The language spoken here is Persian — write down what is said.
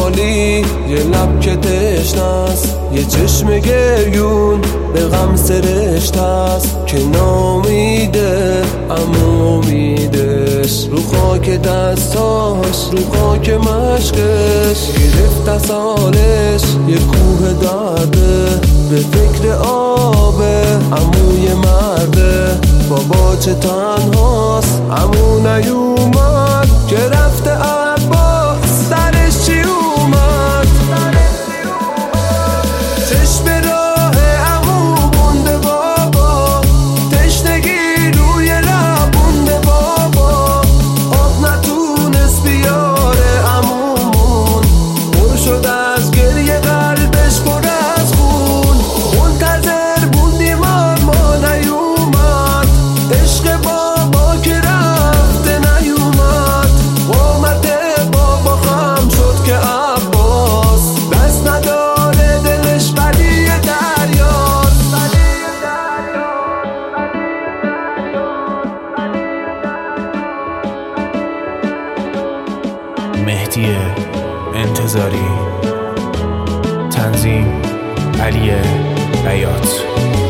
خالی، یه لب که تشنست، یه چشم گریون به غم سرشتست که نامیده اما امیدش رو خاک دستاش، رو خاک مشقش گرفت از حالش. یه کوه درده به فکر آبه، عموی مرده بابا چه تنهاست، عمو نیومد که رفته عباس سرش چی اومد. چشم راه عمو مونده بابا، تشنگی روی لب مونده بابا، آب نتونست بیاره عمومون، پر شد از گریه قلبش پر از خون. منتظر بودیم اما نیومد، عشق بابا که رفته نیومد. قامت بابا خم شد که عباس دست نداره، دلش ولی دریاست. مهدی انتظاری، تنظیم علی بیات.